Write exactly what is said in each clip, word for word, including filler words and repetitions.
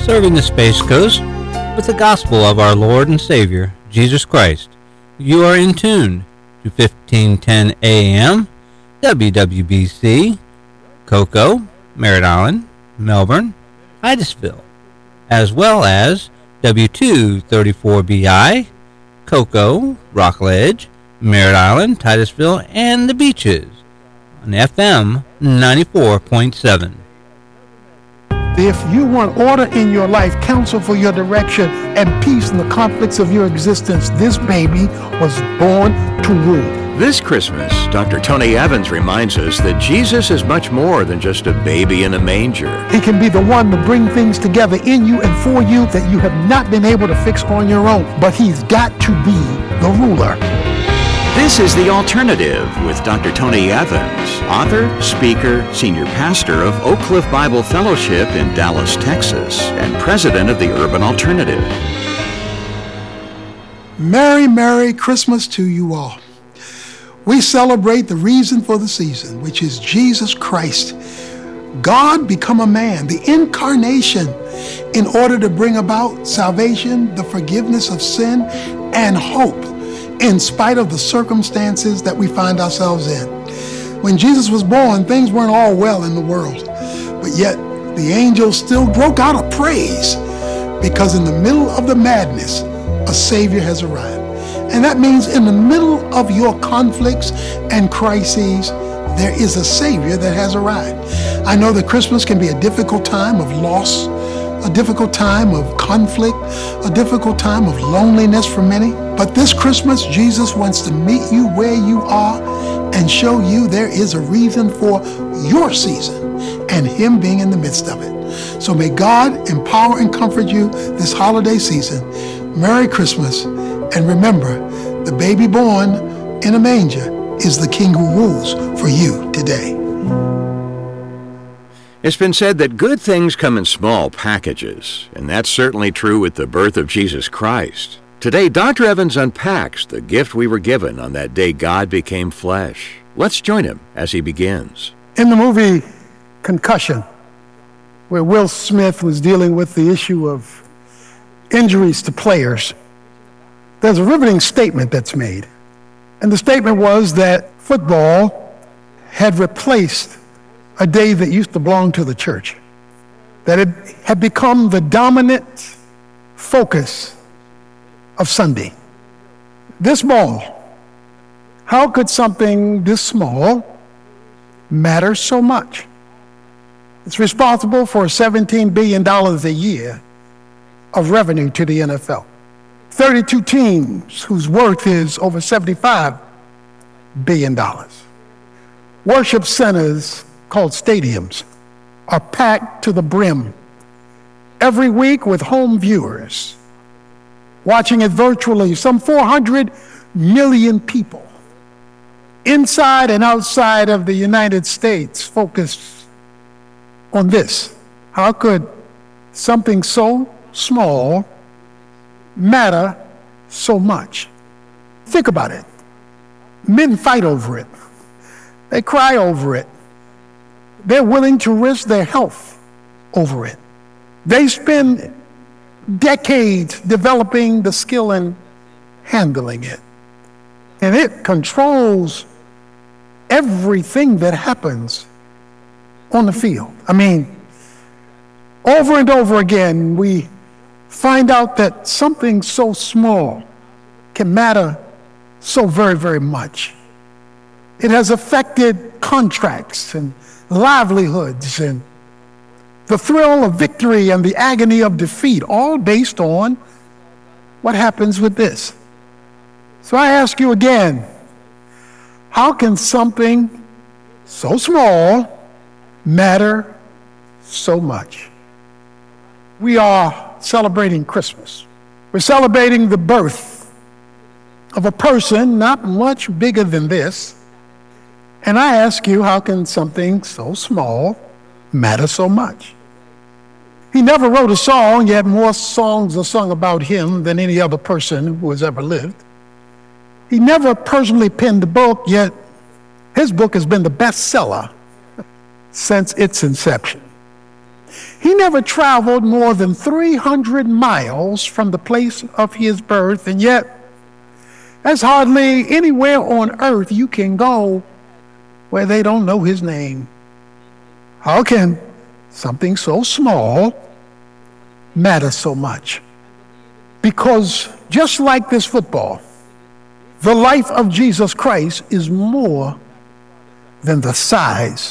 serving the Space Coast with the gospel of our Lord and Savior, Jesus Christ. You are in tune to fifteen ten A M, W W B C, Cocoa, Merritt Island, Melbourne, Titusville, as well as W two thirty-four B I, Cocoa, Rockledge, Merritt Island, Titusville, and the Beaches on F M ninety-four point seven. If you want order in your life, counsel for your direction, and peace in the conflicts of your existence, this baby was born to rule. This Christmas, Doctor Tony Evans reminds us that Jesus is much more than just a baby in a manger. He can be the one to bring things together in you and for you that you have not been able to fix on your own, but he's got to be the ruler. This is The Alternative with Doctor Tony Evans, author, speaker, senior pastor of Oak Cliff Bible Fellowship in Dallas, Texas, and president of the Urban Alternative. Merry, Merry Christmas to you all. We celebrate the reason for the season, which is Jesus Christ. God become a man, the incarnation, in order to bring about salvation, the forgiveness of sin, and hope, in spite of the circumstances that we find ourselves in. When Jesus was born, things weren't all well in the world, but yet the angels still broke out a praise because in the middle of the madness, a Savior has arrived. And that means in the middle of your conflicts and crises, there is a Savior that has arrived. I know that Christmas can be a difficult time of loss, a difficult time of conflict, a difficult time of loneliness for many. But this Christmas, Jesus wants to meet you where you are and show you there is a reason for your season and Him being in the midst of it. So may God empower and comfort you this holiday season. Merry Christmas. And remember, the baby born in a manger is the King who rules for you today. It's been said that good things come in small packages, and that's certainly true with the birth of Jesus Christ. Today, Doctor Evans unpacks the gift we were given on that day God became flesh. Let's join him as he begins. In the movie Concussion, where Will Smith was dealing with the issue of injuries to players, there's a riveting statement that's made. And the statement was that football had replaced a day that used to belong to the church, that it had become the dominant focus of Sunday. This small, how could something this small matter so much? It's responsible for seventeen billion dollars a year of revenue to the N F L. thirty-two teams whose worth is over seventy-five billion dollars. Worship centers called stadiums are packed to the brim every week with home viewers watching it virtually, some four hundred million people inside and outside of the United States focused on this. How could something so small matter so much? Think about it. Men fight over it. They cry over it. They're willing to risk their health over it. They spend decades developing the skill in handling it. And it controls everything that happens on the field. I mean, over and over again, we find out that something so small can matter so very, very much. It has affected contracts and livelihoods and the thrill of victory and the agony of defeat, all based on what happens with this. So I ask you again, how can something so small matter so much? We are celebrating Christmas. We're celebrating the birth of a person not much bigger than this. And I ask you, how can something so small matter so much? He never wrote a song, yet more songs are sung about him than any other person who has ever lived. He never personally penned a book, yet his book has been the bestseller since its inception. He never traveled more than three hundred miles from the place of his birth, and yet there's hardly anywhere on earth you can go where they don't know his name. How can something so small matter so much? Because just like this football, the life of Jesus Christ is more than the size.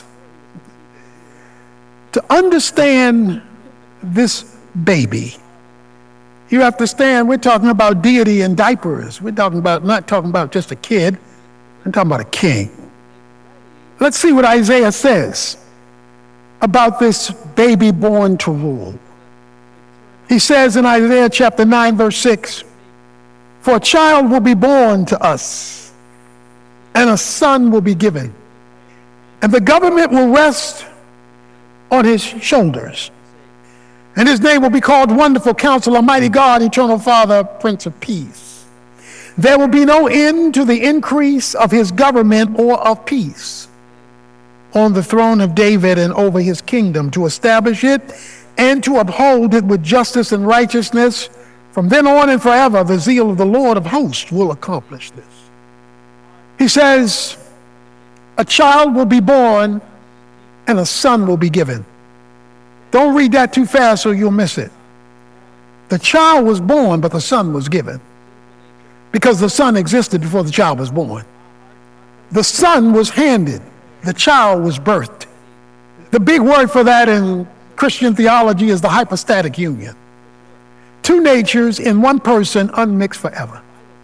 To understand this baby, you have to understand we're talking about deity in diapers. We're talking about, not talking about just a kid, I'm talking about a king. Let's see what Isaiah says about this baby born to rule. He says in Isaiah chapter nine, verse six, "For a child will be born to us, and a son will be given, and the government will rest on his shoulders. And his name will be called Wonderful Counselor, Mighty God, Eternal Father, Prince of Peace. There will be no end to the increase of his government or of peace on the throne of David and over his kingdom, to establish it and to uphold it with justice and righteousness. From then on and forever, the zeal of the Lord of hosts will accomplish this." He says, a child will be born and a son will be given. Don't read that too fast or you'll miss it. The child was born, but the son was given, because the son existed before the child was born. The son was handed. The child was birthed. The big word for that in Christian theology is the hypostatic union. Two natures in one person, unmixed forever.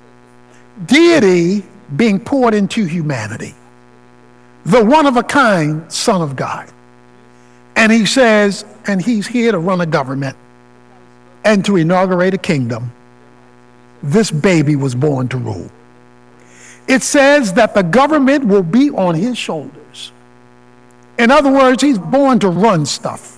Deity being poured into humanity. The one-of-a-kind Son of God. And he says, and he's here to run a government and to inaugurate a kingdom. This baby was born to rule. It says that the government will be on his shoulders. In other words, he's born to run stuff.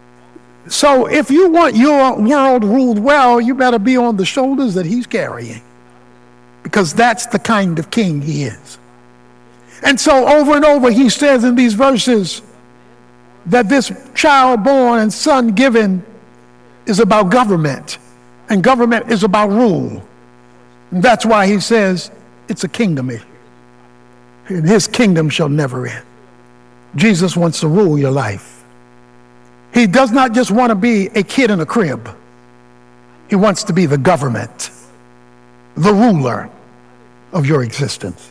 So if you want your world ruled well, you better be on the shoulders that he's carrying, because that's the kind of king he is. And so over and over he says in these verses that this child born and son given is about government, and government is about rule. And that's why he says it's a kingdom issue, and his kingdom shall never end. Jesus wants to rule your life. He does not just want to be a kid in a crib. He wants to be the government, the ruler of your existence.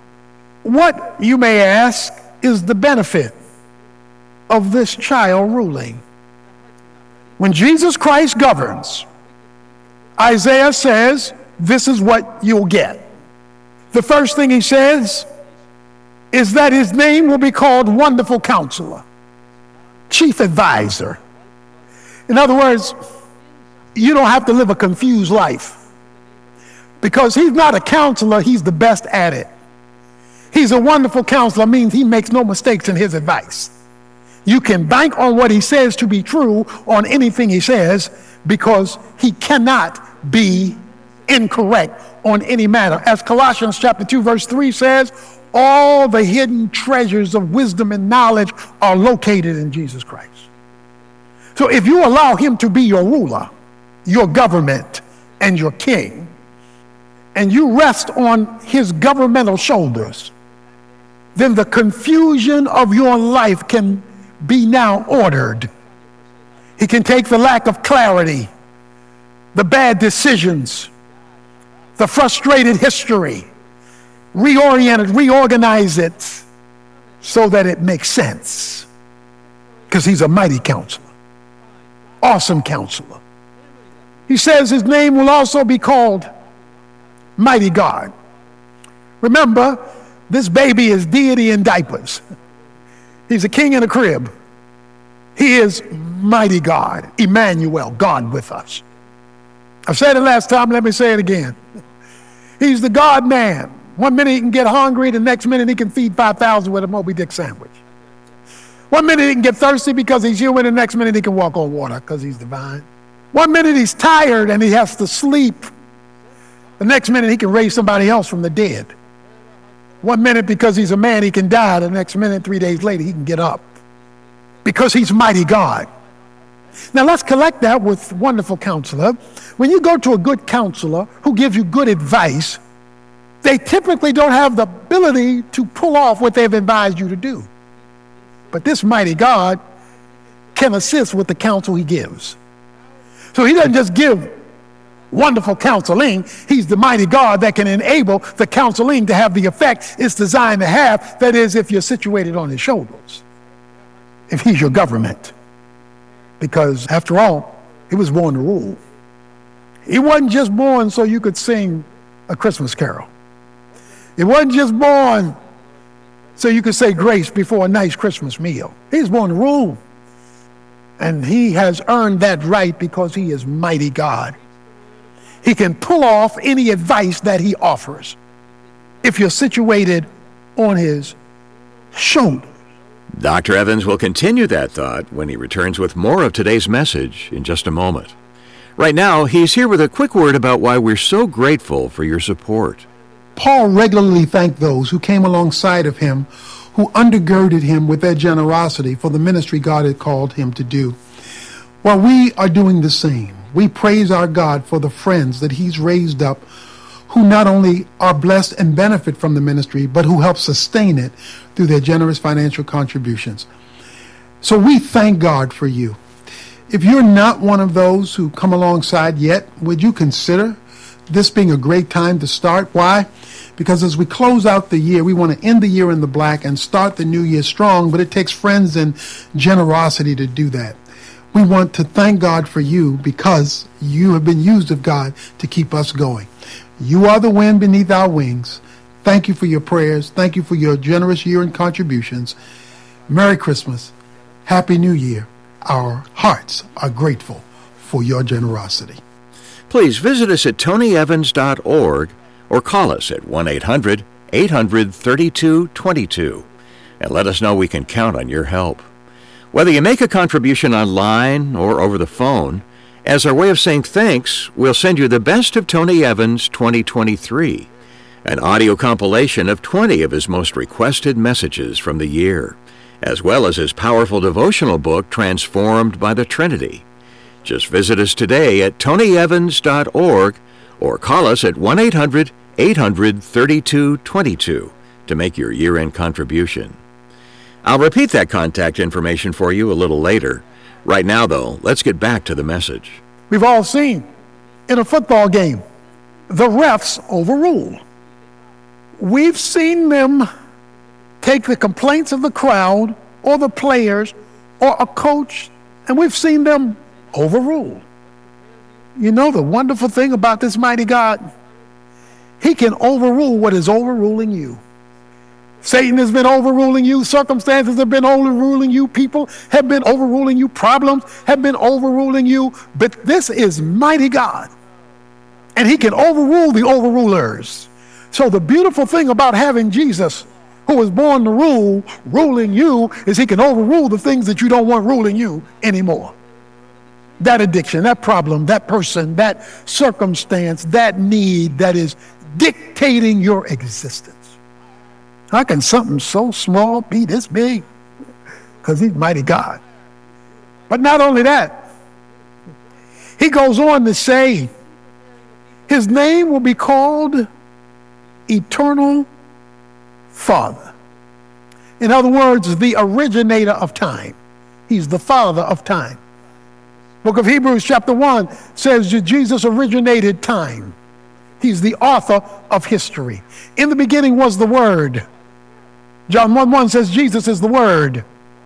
What, you may ask, is the benefit of this child ruling? When Jesus Christ governs, Isaiah says, this is what you'll get. The first thing he says is that his name will be called Wonderful Counselor, Chief Advisor. In other words, you don't have to live a confused life, because he's not a counselor, he's the best at it. He's a wonderful counselor, means he makes no mistakes in his advice. You can bank on what he says to be true on anything he says, because he cannot be incorrect on any matter. As Colossians chapter two verse three says, all the hidden treasures of wisdom and knowledge are located in Jesus Christ. So if you allow him to be your ruler, your government, and your king, and you rest on his governmental shoulders, then the confusion of your life can be now ordered. He can take the lack of clarity, the bad decisions, the frustrated history, reorient it, reorganize it so that it makes sense. Because he's a mighty counselor, awesome counselor. He says his name will also be called Mighty God. Remember, this baby is deity in diapers. He's a king in a crib. He is Mighty God, Emmanuel, God with us. I've said it last time, let me say it again. He's the God man. One minute he can get hungry, the next minute he can feed five thousand with a Moby Dick sandwich. One minute he can get thirsty because he's human, the next minute he can walk on water because he's divine. One minute he's tired and he has to sleep. The next minute he can raise somebody else from the dead. One minute because he's a man he can die, the next minute, three days later, he can get up. Because he's mighty God. Now let's collect that with wonderful counselor. When you go to a good counselor who gives you good advice, they typically don't have the ability to pull off what they've advised you to do. But this mighty God can assist with the counsel he gives. So he doesn't just give wonderful counseling. He's the mighty God that can enable the counseling to have the effect it's designed to have. That is, if you're situated on his shoulders, if he's your government. Because after all, he was born to rule. He wasn't just born so you could sing a Christmas carol. He wasn't just born so you could say grace before a nice Christmas meal. He was born to rule. And he has earned that right because he is mighty God. He can pull off any advice that he offers if you're situated on his shoulder. Doctor Evans will continue that thought when he returns with more of today's message in just a moment. Right now, he's here with a quick word about why we're so grateful for your support. Paul regularly thanked those who came alongside of him, who undergirded him with their generosity for the ministry God had called him to do. Well, we are doing the same. We praise our God for the friends that he's raised up, who not only are blessed and benefit from the ministry, but who help sustain it through their generous financial contributions. So we thank God for you. If you're not one of those who come alongside yet, would you consider this being a great time to start? Why? Because as we close out the year, we want to end the year in the black and start the new year strong, but it takes friends and generosity to do that. We want to thank God for you because you have been used of God to keep us going. You are the wind beneath our wings. Thank you for your prayers. Thank you for your generous year and contributions. Merry Christmas. Happy New Year. Our hearts are grateful for your generosity. Please visit us at tony evans dot org or call us at one eight hundred eight hundred thirty-two twenty-two and let us know we can count on your help. Whether you make a contribution online or over the phone, as our way of saying thanks, we'll send you the Best of Tony Evans twenty twenty-three, an audio compilation of twenty of his most requested messages from the year, as well as his powerful devotional book, Transformed by the Trinity. Just visit us today at tony evans dot org or call us at one eight hundred eight hundred thirty-two twenty-two to make your year-end contribution. I'll repeat that contact information for you a little later. Right now, though, let's get back to the message. We've all seen in a football game, the refs overrule. We've seen them take the complaints of the crowd or the players or a coach, and we've seen them overrule. You know the wonderful thing about this mighty God? He can overrule what is overruling you. Satan has been overruling you. Circumstances have been overruling you. People have been overruling you. Problems have been overruling you. But this is mighty God. And he can overrule the overrulers. So the beautiful thing about having Jesus, who was born to rule, ruling you, is he can overrule the things that you don't want ruling you anymore. That addiction, that problem, that person, that circumstance, that need that is dictating your existence. How can something so small be this big? Because he's mighty God. But not only that, he goes on to say, his name will be called Eternal Father. In other words, the originator of time. He's the father of time. Book of Hebrews chapter one says that Jesus originated time. He's the author of history. In the beginning was the Word. John one one says Jesus is the Word.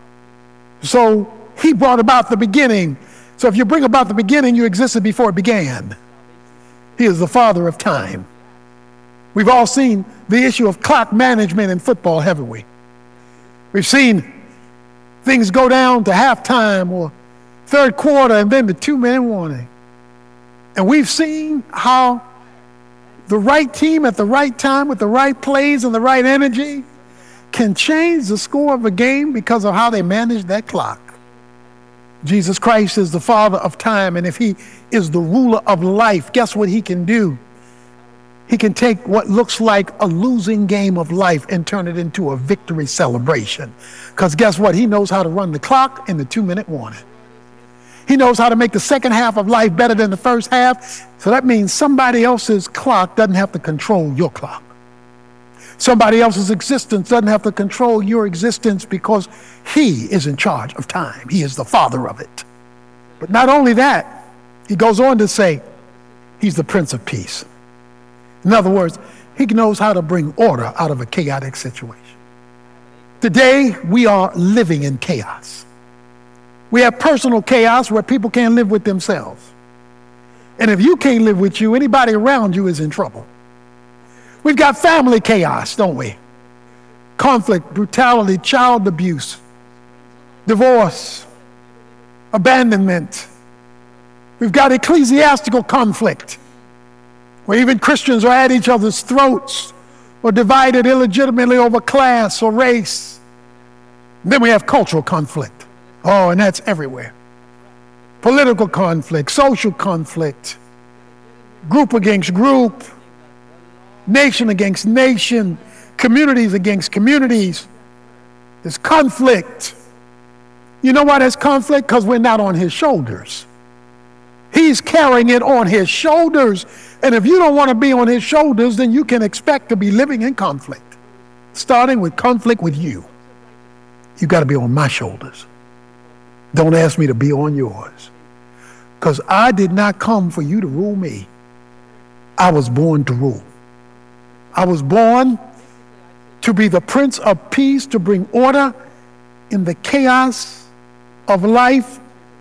So he brought about the beginning. So if you bring about the beginning, you existed before it began. He is the father of time. We've all seen the issue of clock management in football, haven't we? We've seen things go down to halftime or third quarter and then the two-minute warning. And we've seen how the right team at the right time with the right plays and the right energy can change the score of a game because of how they manage that clock. Jesus Christ is the father of time, and if he is the ruler of life, guess what he can do? He can take what looks like a losing game of life and turn it into a victory celebration. Because guess what? He knows how to run the clock and the two-minute warning. He knows how to make the second half of life better than the first half. So that means somebody else's clock doesn't have to control your clock. Somebody else's existence doesn't have to control your existence because he is in charge of time. He is the father of it. But not only that, he goes on to say, he's the Prince of Peace. In other words, he knows how to bring order out of a chaotic situation. Today, we are living in chaos. We have personal chaos where people can't live with themselves. And if you can't live with you, anybody around you is in trouble. We've got family chaos, don't we? Conflict, brutality, child abuse, divorce, abandonment. We've got ecclesiastical conflict, where even Christians are at each other's throats or divided illegitimately over class or race. And then we have cultural conflict. Oh, and that's everywhere. Political conflict, social conflict, group against group, nation against nation, communities against communities. There's conflict. You know why there's conflict? Because we're not on his shoulders. He's carrying it on his shoulders. And if you don't want to be on his shoulders, then you can expect to be living in conflict. Starting with conflict with you. You got to be on my shoulders. Don't ask me to be on yours. Because I did not come for you to rule me. I was born to rule. I was born to be the Prince of Peace, to bring order in the chaos of life,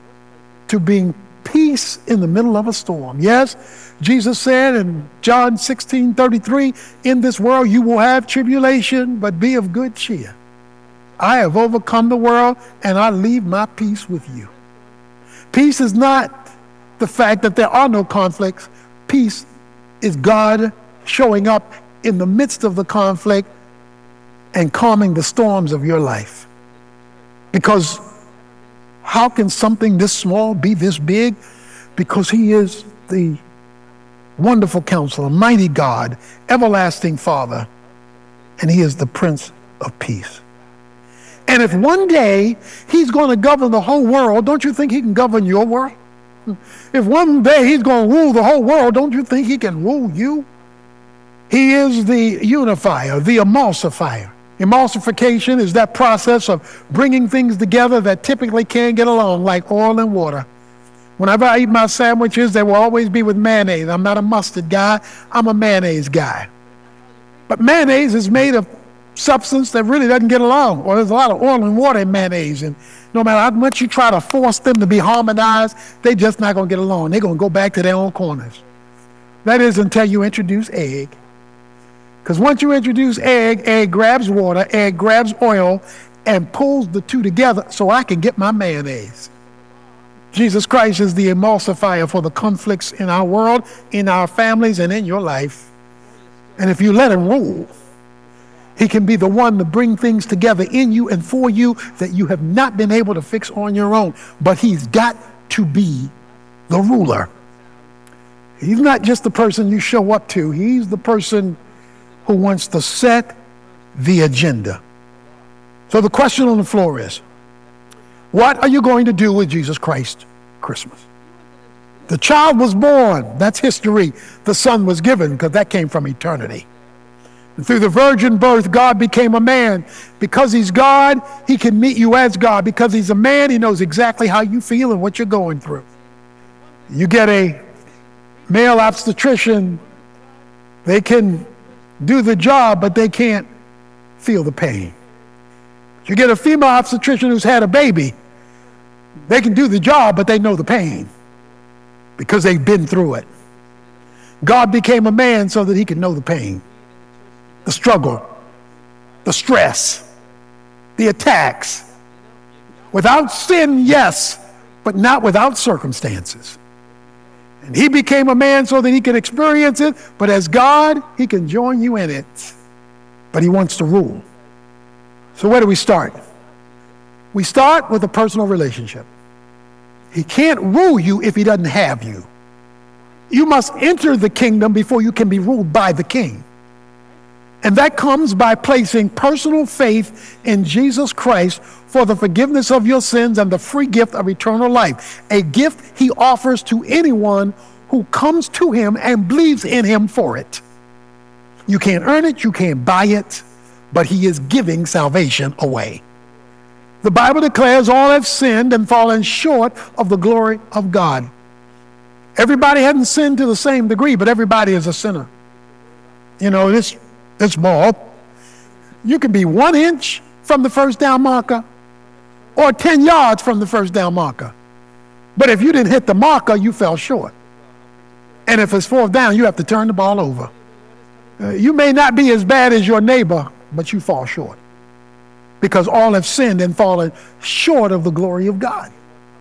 to bring peace in the middle of a storm. Yes, Jesus said in John sixteen thirty-three, in this world you will have tribulation, but be of good cheer. I have overcome the world, and I leave my peace with you. Peace is not the fact that there are no conflicts. Peace is God showing up in the midst of the conflict and calming the storms of your life. Because how can something this small be this big? Because he is the wonderful counselor, mighty God, everlasting Father, and he is the Prince of Peace. And if one day he's going to govern the whole world, don't you think he can govern your world? If one day he's going to rule the whole world, don't you think he can rule you? He is the unifier, the emulsifier. Emulsification is that process of bringing things together that typically can't get along, like oil and water. Whenever I eat my sandwiches, they will always be with mayonnaise. I'm not a mustard guy, I'm a mayonnaise guy. But mayonnaise is made of substance that really doesn't get along. Or there's a lot of oil and water in mayonnaise, and no matter how much you try to force them to be harmonized, they're just not going to get along. They're going to go back to their own corners. That is until you introduce egg. Because once you introduce egg, egg grabs water, egg grabs oil, and pulls the two together so I can get my mayonnaise. Jesus Christ is the emulsifier for the conflicts in our world, in our families, and in your life. And if you let him rule, he can be the one to bring things together in you and for you that you have not been able to fix on your own. But he's got to be the ruler. He's not just the person you show up to. He's the person who wants to set the agenda. So the question on the floor is, what are you going to do with Jesus Christ Christmas? The child was born. That's history. The son was given, because that came from eternity. And through the virgin birth, God became a man. Because he's God, he can meet you as God. Because he's a man, he knows exactly how you feel and what you're going through. You get a male obstetrician, they can do the job, but they can't feel the pain. You get a female obstetrician who's had a baby, they can do the job, but they know the pain because they've been through it. God became a man so that he could know the pain, the struggle, the stress, the attacks. Without sin, yes, but not without circumstances. And he became a man so that he could experience it, but as God, he can join you in it. But he wants to rule. So where do we start? We start with a personal relationship. He can't rule you if he doesn't have you. You must enter the kingdom before you can be ruled by the king. And that comes by placing personal faith in Jesus Christ for the forgiveness of your sins and the free gift of eternal life, a gift he offers to anyone who comes to him and believes in him for it. You can't earn it, you can't buy it, but he is giving salvation away. The Bible declares all have sinned and fallen short of the glory of God. Everybody hasn't sinned to the same degree, but everybody is a sinner. You know, this, this ball, you can be one inch from the first down marker or ten yards from the first down marker. But if you didn't hit the marker, you fell short. And if it's fourth down, you have to turn the ball over. Uh, you may not be as bad as your neighbor, but you fall short. Because all have sinned and fallen short of the glory of God.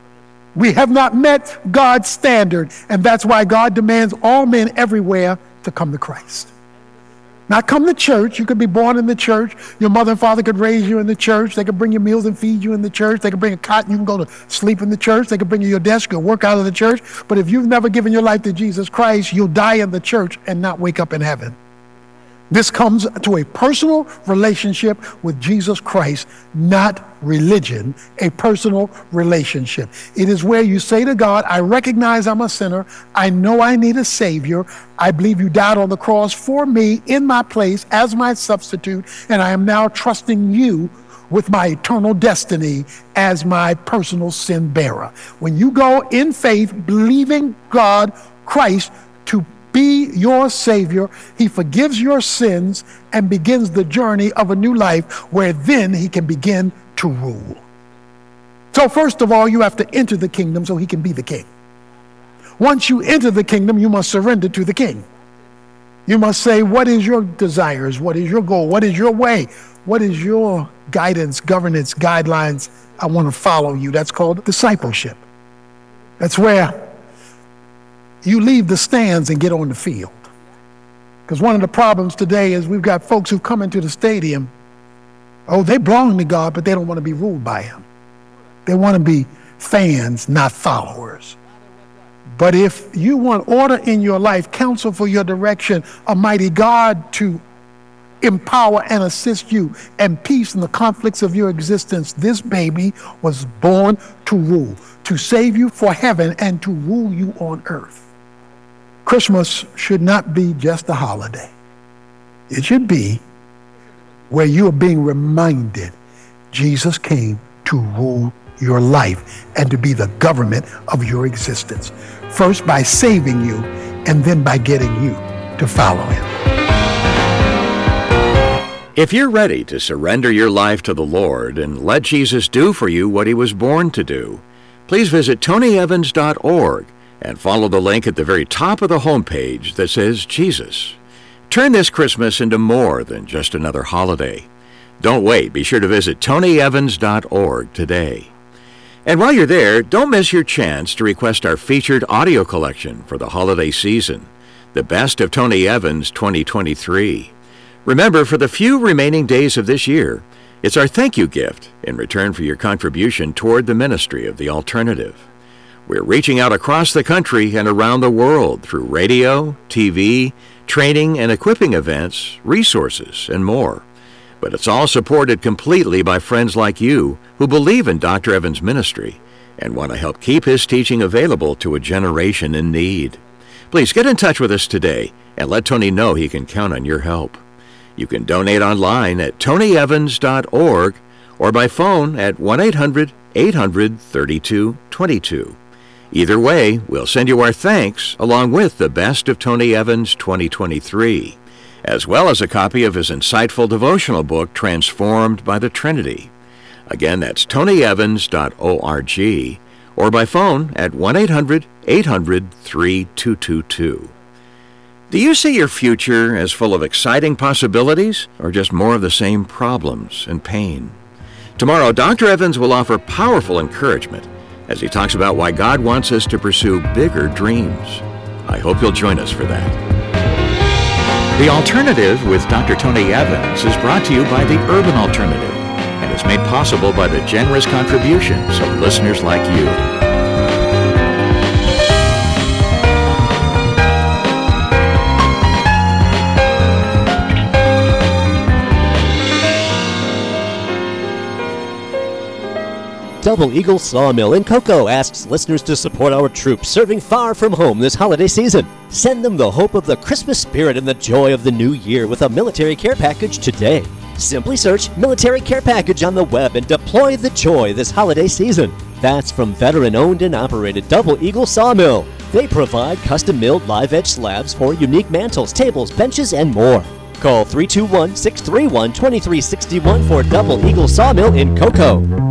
We have not met God's standard, and that's why God demands all men everywhere to come to Christ. Not come to church. You could be born in the church. Your mother and father could raise you in the church. They could bring you meals and feed you in the church. They could bring a cot and you can go to sleep in the church. They could bring you your desk, you work out of the church. But if you've never given your life to Jesus Christ, you'll die in the church and not wake up in heaven. This comes to a personal relationship with Jesus Christ, not religion, a personal relationship. It is where you say to God, I recognize I'm a sinner. I know I need a Savior. I believe you died on the cross for me in my place as my substitute, and I am now trusting you with my eternal destiny as my personal sin bearer. When you go in faith, believing God, Christ, to be your Savior, he forgives your sins and begins the journey of a new life where then he can begin to rule. So first of all, you have to enter the kingdom so he can be the king. Once you enter the kingdom, you must surrender to the king. You must say, what is your desires? What is your goal? What is your way? What is your guidance, governance, guidelines? I want to follow you. That's called discipleship. That's where you leave the stands and get on the field. Because one of the problems today is we've got folks who come into the stadium. Oh, they belong to God, but they don't want to be ruled by him. They want to be fans, not followers. But if you want order in your life, counsel for your direction, a mighty God to empower and assist you, and peace in the conflicts of your existence, this baby was born to rule, to save you for heaven and to rule you on earth. Christmas should not be just a holiday. It should be where you are being reminded Jesus came to rule your life and to be the government of your existence. First by saving you, and then by getting you to follow him. If you're ready to surrender your life to the Lord and let Jesus do for you what he was born to do, please visit tony evans dot org and follow the link at the very top of the homepage that says Jesus. Turn this Christmas into more than just another holiday. Don't wait. Be sure to visit tony evans dot org today. And while you're there, don't miss your chance to request our featured audio collection for the holiday season, The Best of Tony Evans twenty twenty-three. Remember, for the few remaining days of this year, it's our thank you gift in return for your contribution toward the ministry of The Alternative. We're reaching out across the country and around the world through radio, T V, training and equipping events, resources, and more. But it's all supported completely by friends like you who believe in Doctor Evans' ministry and want to help keep his teaching available to a generation in need. Please get in touch with us today and let Tony know he can count on your help. You can donate online at tony evans dot org or by phone at one eight hundred eight hundred thirty-two twenty-two. Either way, we'll send you our thanks along with The Best of Tony Evans twenty twenty-three, as well as a copy of his insightful devotional book, Transformed by the Trinity. Again, that's tony evans dot org or by phone at one eight hundred eight hundred thirty-two twenty-two. Do you see your future as full of exciting possibilities or just more of the same problems and pain? Tomorrow, Doctor Evans will offer powerful encouragement as he talks about why God wants us to pursue bigger dreams. I hope you'll join us for that. The Alternative with Doctor Tony Evans is brought to you by the Urban Alternative and is made possible by the generous contributions of listeners like you. Double Eagle Sawmill in Cocoa asks listeners to support our troops serving far from home this holiday season. Send them the hope of the Christmas spirit and the joy of the new year with a military care package today. Simply search Military Care Package on the web and deploy the joy this holiday season. That's from veteran-owned and operated Double Eagle Sawmill. They provide custom-milled live-edge slabs for unique mantles, tables, benches, and more. Call three two one, six three one, two three six one for Double Eagle Sawmill in Cocoa.